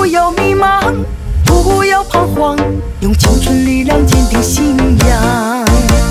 不要迷茫，不要彷徨，用青春力量坚定信仰。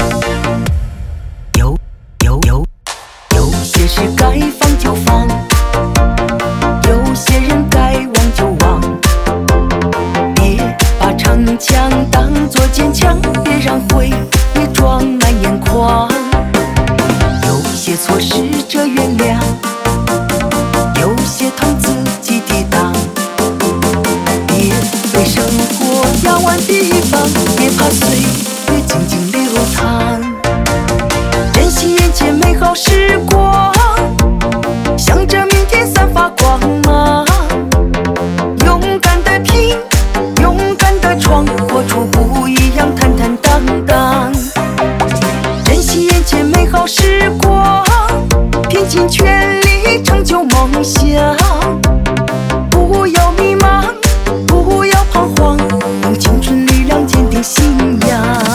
有些事该放就放，有些人该忘就忘。别把逞强当作坚强，别让回忆装满眼眶。有些错试着原谅，有些痛自己抵挡。别对生活遥望地方，别怕岁月静静流淌。珍惜眼前美好时光，向着明天散发光芒。勇敢地拼，勇敢地闯，活出不一样，坦坦荡荡。珍惜眼前美好时光，拼尽全力成就梦想。不要迷茫，不要彷徨，用青春力量坚定信仰。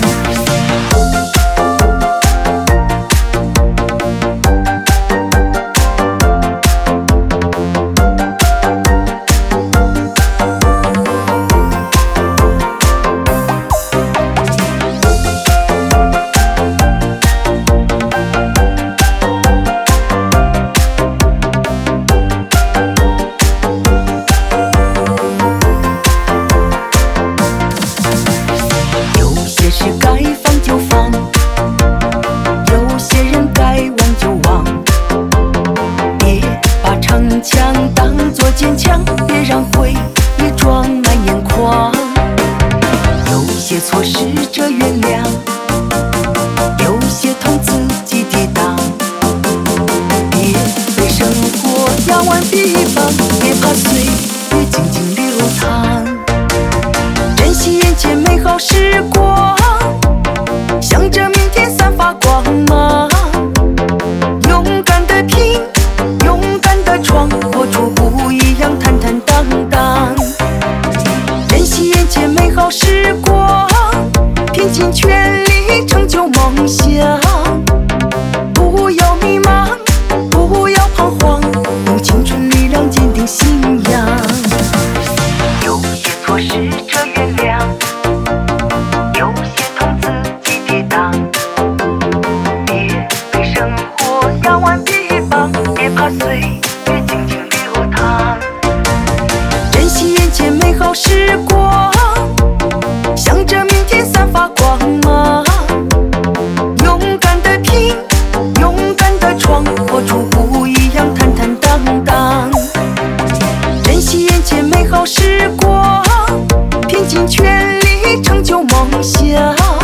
有些事该放就放，有些人该忘就忘。别把逞强当作坚强，别让回忆装满眼眶。有些错试着原谅，有些痛自己抵挡。别对生活遥望地方，别怕岁月静静流淌。珍惜眼前美好时光，向着明天散发光芒。勇敢地拼，勇敢地闯，活出不一样，坦坦荡荡。珍惜眼前美好时光，拼尽全力成就梦想。不要迷茫，不要彷徨，用青春力量坚定信仰。有些错试着原谅，有些痛自己抵挡。别对生活遥望地方，别怕岁月静静流淌。珍惜眼前美好时光，向着明天散发光芒。勇敢地拼，勇敢地闯，活出不一样，坦坦荡荡。珍惜眼前美好时光，拼尽全力成就梦想。